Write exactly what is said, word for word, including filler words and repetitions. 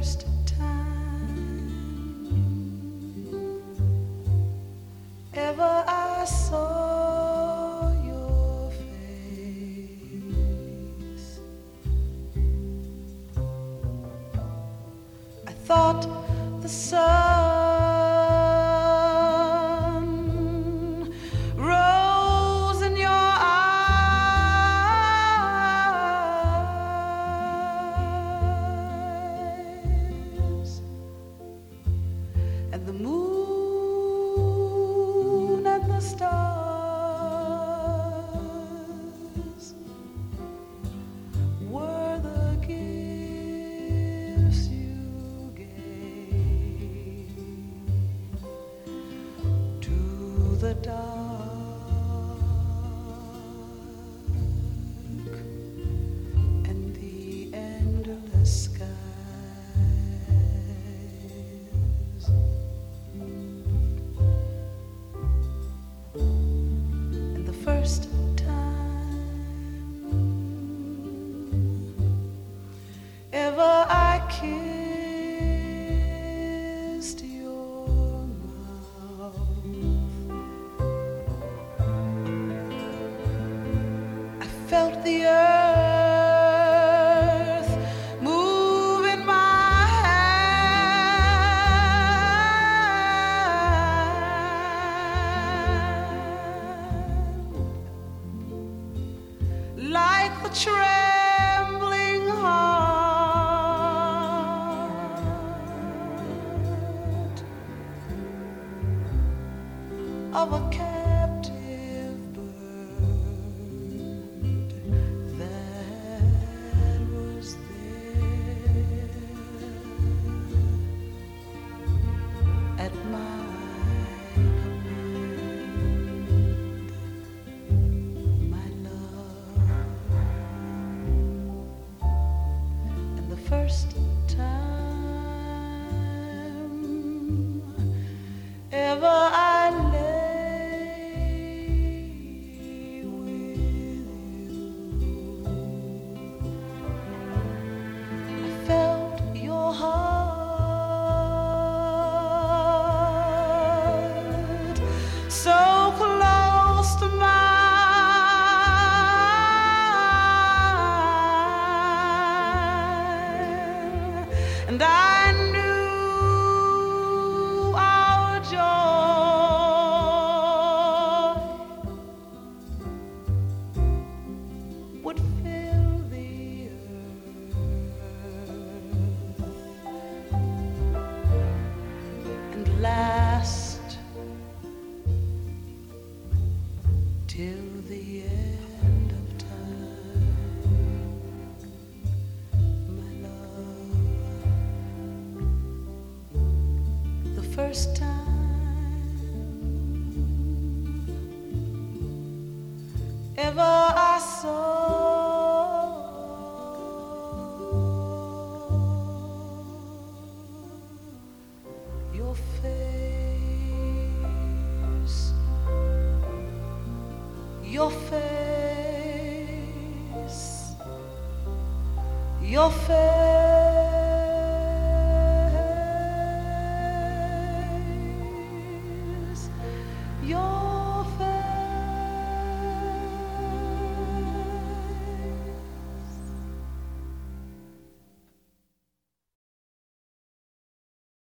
first time ever I saw your face, I thought the sun rose in your eyes, and the moon and the stars were the gifts you gave to the dark and the endless skies. And the first time ever I kissed your mouth, I felt the earth move in my hand, like the trembling heart of a captive bird that was there at my command, my love. And the first time ever I lay with you, I felt your heart so close to mine, and I knew our joy would fill the earth and last till the end of time, my love. The first time ever I saw your face, your face, your face.